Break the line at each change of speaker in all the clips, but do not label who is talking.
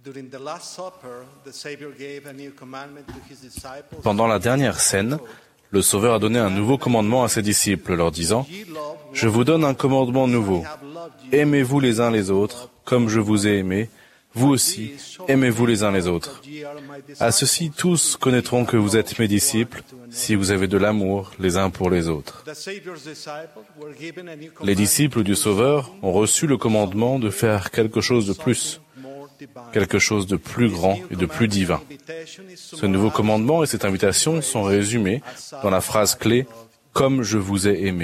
Pendant la dernière scène, le Sauveur a donné un nouveau commandement à ses disciples, leur disant « Je vous donne un commandement nouveau. Aimez-vous les uns les autres, comme je vous ai aimé. Vous aussi, aimez-vous les uns les autres. À ceci, tous connaîtront que vous êtes mes disciples, si vous avez de l'amour les uns pour les autres. » Les disciples du Sauveur ont reçu le commandement de faire quelque chose de plus, quelque chose de plus grand et de plus divin. Ce nouveau commandement et cette invitation sont résumés dans la phrase clé « Comme je vous ai aimé ».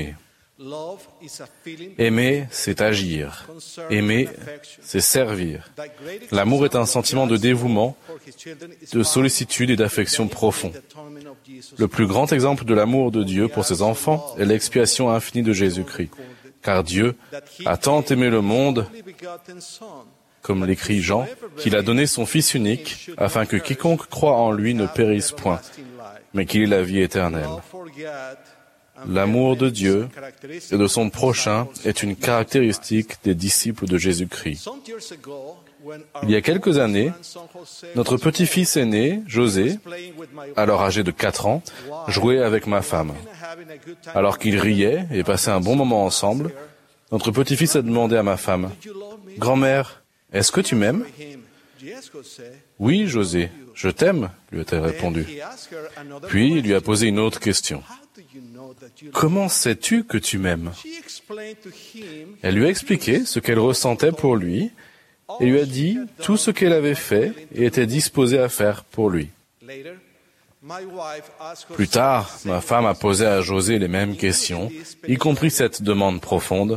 Aimer, c'est agir. Aimer, c'est servir. L'amour est un sentiment de dévouement, de sollicitude et d'affection profond. Le plus grand exemple de l'amour de Dieu pour ses enfants est l'expiation infinie de Jésus-Christ. Car Dieu a tant aimé le monde, comme l'écrit Jean, qu'il a donné son Fils unique, afin que quiconque croit en lui ne périsse point, mais qu'il ait la vie éternelle. L'amour de Dieu et de son prochain est une caractéristique des disciples de Jésus-Christ. Il y a quelques années, notre petit-fils aîné, José, alors âgé de 4 ans, jouait avec ma femme. Alors qu'il riait et passait un bon moment ensemble, notre petit-fils a demandé à ma femme, « Grand-mère, est-ce que tu m'aimes ?»« Oui, José, je t'aime, » lui a-t-elle répondu. Puis il lui a posé une autre question. « Comment sais-tu que tu m'aimes ?» Elle lui a expliqué ce qu'elle ressentait pour lui et lui a dit tout ce qu'elle avait fait et était disposée à faire pour lui. Plus tard, ma femme a posé à José les mêmes questions, y compris cette demande profonde.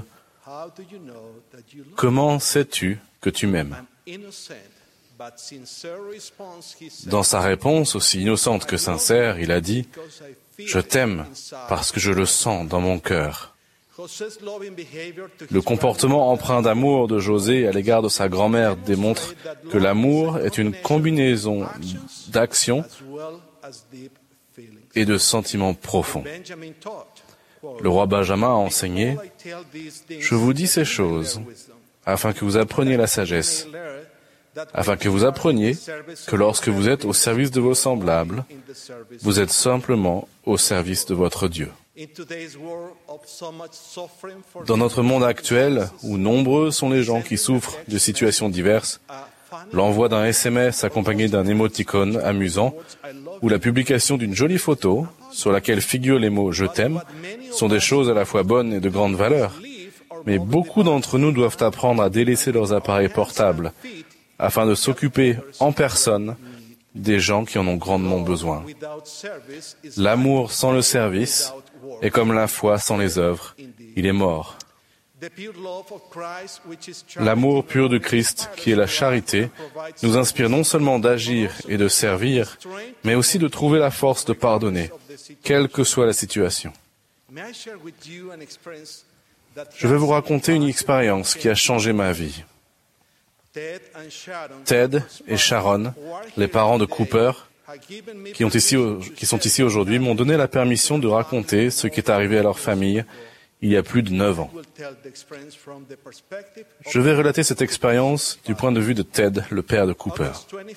« Comment sais-tu que tu m'aimes ?» Dans sa réponse, aussi innocente que sincère, il a dit « Je t'aime parce que je le sens dans mon cœur. » Le comportement empreint d'amour de José à l'égard de sa grand-mère démontre que l'amour est une combinaison d'actions et de sentiments profonds. Le roi Benjamin a enseigné « Je vous dis ces choses afin que vous appreniez la sagesse, afin que vous appreniez que lorsque vous êtes au service de vos semblables, vous êtes simplement au service de votre Dieu. » Dans notre monde actuel, où nombreux sont les gens qui souffrent de situations diverses, l'envoi d'un SMS accompagné d'un émoticône amusant ou la publication d'une jolie photo sur laquelle figurent les mots « je t'aime » sont des choses à la fois bonnes et de grande valeur. Mais beaucoup d'entre nous doivent apprendre à délaisser leurs appareils portables afin de s'occuper en personne des gens qui en ont grandement besoin. L'amour sans le service est comme la foi sans les œuvres. Il est mort. L'amour pur du Christ, qui est la charité, nous inspire non seulement d'agir et de servir, mais aussi de trouver la force de pardonner, quelle que soit la situation. Je vais vous raconter une expérience qui a changé ma vie. Ted et Sharon, les parents de Cooper, qui sont ici aujourd'hui, m'ont donné la permission de raconter ce qui est arrivé à leur famille il y a plus de 9 ans. Je vais relater cette expérience du point de vue de Ted, le père de Cooper.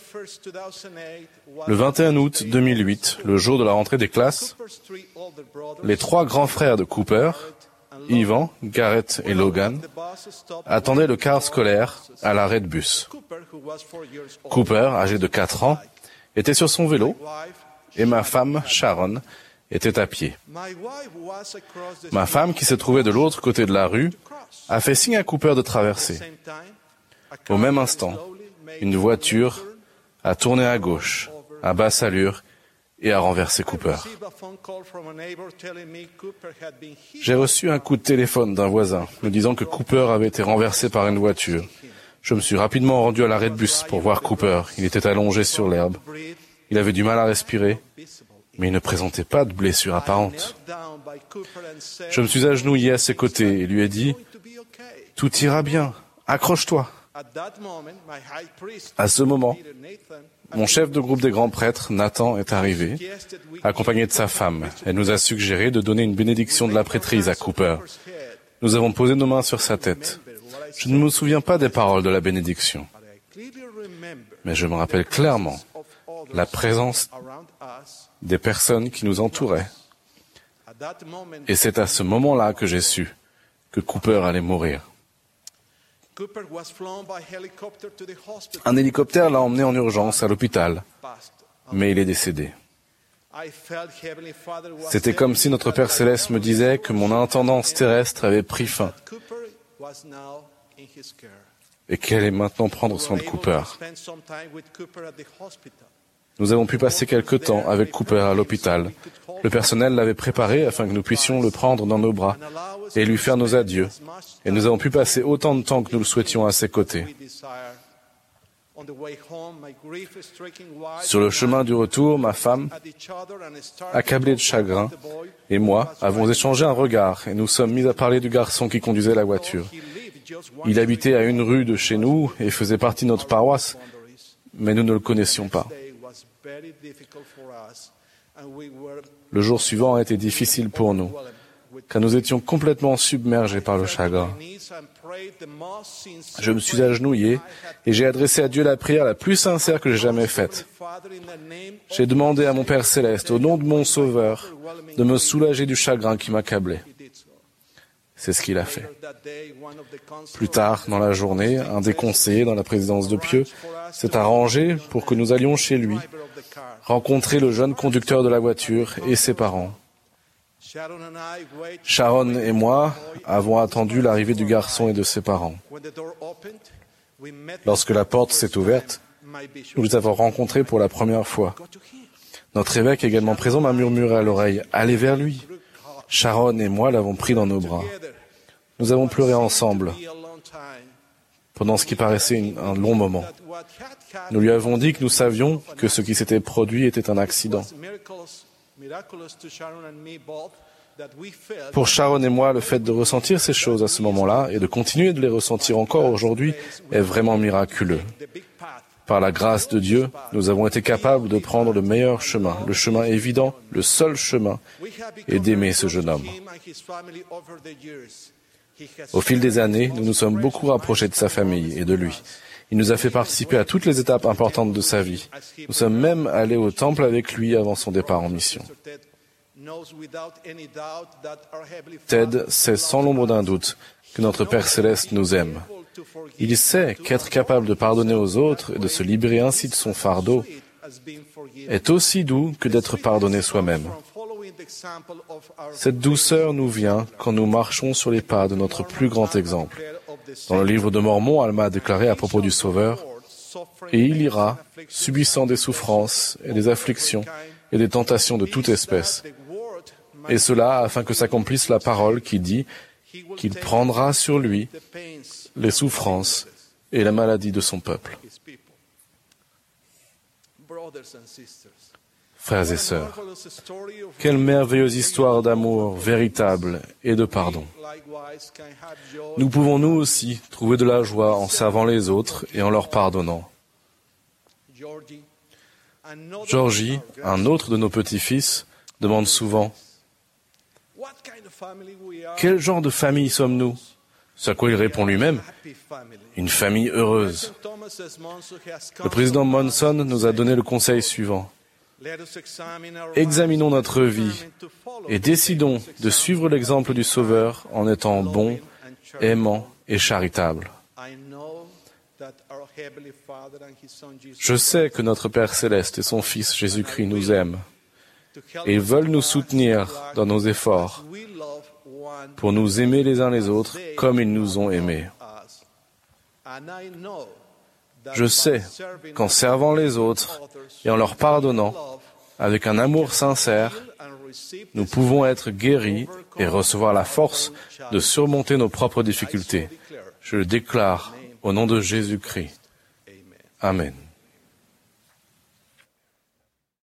Le 21 août 2008, le jour de la rentrée des classes, les 3 grands frères de Cooper, Ivan, Garrett et Logan, attendaient le car scolaire à l'arrêt de bus. Cooper, âgé de 4 ans, était sur son vélo et ma femme, Sharon, était à pied. Ma femme, qui se trouvait de l'autre côté de la rue, a fait signe à Cooper de traverser. Au même instant, une voiture a tourné à gauche, à basse allure, et a renversé Cooper. J'ai reçu un coup de téléphone d'un voisin me disant que Cooper avait été renversé par une voiture. Je me suis rapidement rendu à l'arrêt de bus pour voir Cooper. Il était allongé sur l'herbe. Il avait du mal à respirer, mais il ne présentait pas de blessure apparente. Je me suis agenouillé à ses côtés et lui ai dit « Tout ira bien, accroche-toi ». À ce moment, mon chef de groupe des grands prêtres, Nathan, est arrivé, accompagné de sa femme. Elle nous a suggéré de donner une bénédiction de la prêtrise à Cooper. Nous avons posé nos mains sur sa tête. Je ne me souviens pas des paroles de la bénédiction, Mais je me rappelle clairement la présence des personnes qui nous entouraient. Et c'est à ce moment-là que j'ai su que Cooper allait mourir. Un hélicoptère l'a emmené en urgence à l'hôpital, mais il est décédé. C'était comme si notre Père Céleste me disait que mon intendance terrestre avait pris fin et qu'elle allait maintenant prendre soin de Cooper. Nous avons pu passer quelque temps avec Cooper à l'hôpital. Le personnel l'avait préparé afin que nous puissions le prendre dans nos bras et lui faire nos adieux. Et nous avons pu passer autant de temps que nous le souhaitions à ses côtés. Sur le chemin du retour, ma femme, accablée de chagrin, et moi avons échangé un regard et nous sommes mis à parler du garçon qui conduisait la voiture. Il habitait à une rue de chez nous et faisait partie de notre paroisse, mais nous ne le connaissions pas. Le jour suivant a été difficile pour nous, car nous étions complètement submergés par le chagrin. Je me suis agenouillé et j'ai adressé à Dieu la prière la plus sincère que j'ai jamais faite. J'ai demandé à mon Père Céleste, au nom de mon Sauveur, de me soulager du chagrin qui m'accablait. C'est ce qu'il a fait. Plus tard, dans la journée, un des conseillers dans la présidence de Pieux s'est arrangé pour que nous allions chez lui, rencontrer le jeune conducteur de la voiture et ses parents. Sharon et moi avons attendu l'arrivée du garçon et de ses parents. Lorsque la porte s'est ouverte, nous les avons rencontrés pour la première fois. Notre évêque également présent m'a murmuré à l'oreille « Allez vers lui ». Sharon et moi l'avons pris dans nos bras. Nous avons pleuré ensemble pendant ce qui paraissait un long moment. Nous lui avons dit que nous savions que ce qui s'était produit était un accident. Pour Sharon et moi, le fait de ressentir ces choses à ce moment-là et de continuer de les ressentir encore aujourd'hui est vraiment miraculeux. Par la grâce de Dieu, nous avons été capables de prendre le meilleur chemin, le chemin évident, le seul chemin, et d'aimer ce jeune homme. Au fil des années, nous nous sommes beaucoup rapprochés de sa famille et de lui. Il nous a fait participer à toutes les étapes importantes de sa vie. Nous sommes même allés au temple avec lui avant son départ en mission. Ted sait sans l'ombre d'un doute que notre Père Céleste nous aime. Il sait qu'être capable de pardonner aux autres et de se libérer ainsi de son fardeau est aussi doux que d'être pardonné soi-même. Cette douceur nous vient quand nous marchons sur les pas de notre plus grand exemple. Dans le livre de Mormon, Alma a déclaré à propos du Sauveur, « Et il ira, subissant des souffrances et des afflictions et des tentations de toute espèce. Et cela afin que s'accomplisse la parole qui dit qu'il prendra sur lui les souffrances et la maladie de son peuple. » Frères et sœurs, quelle merveilleuse histoire d'amour véritable et de pardon. Nous pouvons nous aussi trouver de la joie en servant les autres et en leur pardonnant. Georgie, un autre de nos petits-fils, demande souvent « Quel genre de famille sommes-nous » Ce à quoi il répond lui-même « Une famille heureuse ». Le président Monson nous a donné le conseil suivant. Examinons notre vie et décidons de suivre l'exemple du Sauveur en étant bons, aimants et charitables. Je sais que notre Père Céleste et son Fils Jésus-Christ nous aiment et ils veulent nous soutenir dans nos efforts pour nous aimer les uns les autres comme ils nous ont aimés. Je sais qu'en servant les autres et en leur pardonnant, avec un amour sincère, nous pouvons être guéris et recevoir la force de surmonter nos propres difficultés. Je le déclare au nom de Jésus-Christ. Amen.